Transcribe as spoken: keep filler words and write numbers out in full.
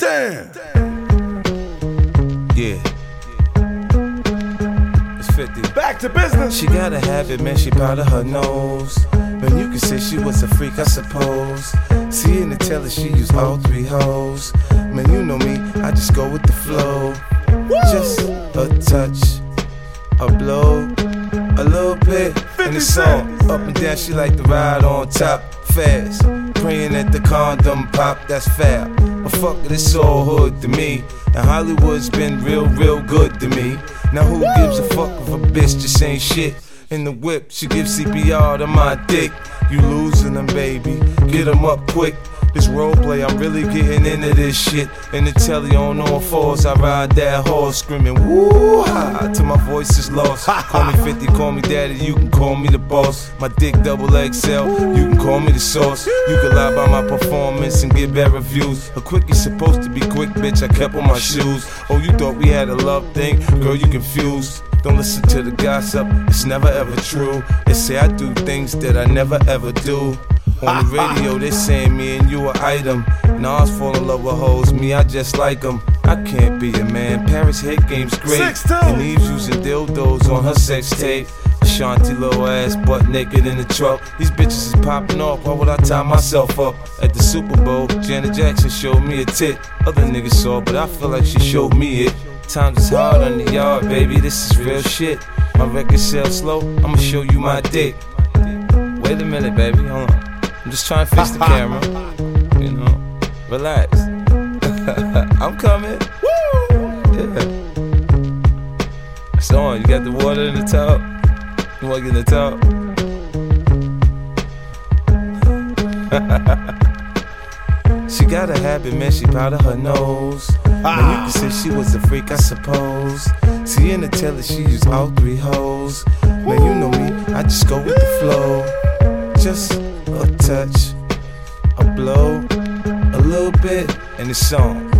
Damn. Yeah. It's fifty. Back to business. She got a habit, man, she powder her nose. Man, you could say she was a freak, I suppose. See in the telly, she used all three hoes. Man, you know me, I just go with the flow. Woo! Just a touch, a blow, a little bit in the song. Up and down, she like to ride on top, fast. Praying that the condom pop, that's fair. But fuck it, it's all hood to me. And Hollywood's been real, real good to me. Now who gives a fuck if a bitch just ain't shit? In the whip, she gives C P R to my dick. You losing them, baby, get them up quick. This roleplay, I'm really getting into this shit. In the telly on all fours, I ride that horse screaming woo-ha till my voice is lost. Call me fifty, call me daddy, you can call me the boss. My dick double X L, you can call me the sauce. You can lie about my performance and get bad reviews. A quickie's supposed to be quick, bitch, I kept on my shoes. Oh, you thought we had a love thing? Girl, you confused. Don't listen to the gossip, it's never ever true. They say I do things that I never ever do. On the radio, they saying me and you an item. Nas fall in love with hoes, me, I just like them. I can't be a man, Paris head game's great. And Eve's using dildos on her sex tape. Ashanti little ass, butt naked in the truck. These bitches is popping off, why would I tie myself up? At the Super Bowl, Janet Jackson showed me a tit. Other niggas saw, but I feel like she showed me it. Times is hard on the yard, baby, this is real shit. My record sells slow, I'ma show you my dick. Wait a minute, baby, hold on. I'm just trying to fix the camera, you know, relax. I'm coming, woo! Yeah. It's on, you got the water in the tub? You wanna get in the tub? She got a habit, man, she powder her nose. Man, you can say she was a freak, I suppose. See in the telly, she used all three hoes. Man, you know me, I just go with the flow. Just a touch, a blow, a little bit, and it's on.